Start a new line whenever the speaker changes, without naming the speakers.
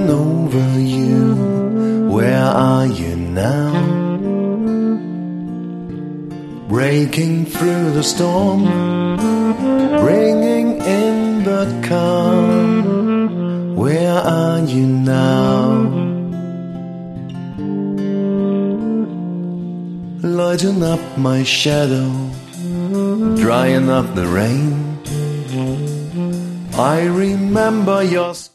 dreaming over you. Where are you now? Breaking through the storm, bringing in the calm. Where are you now? Lighten up my shadow, drying up the rain. I remember your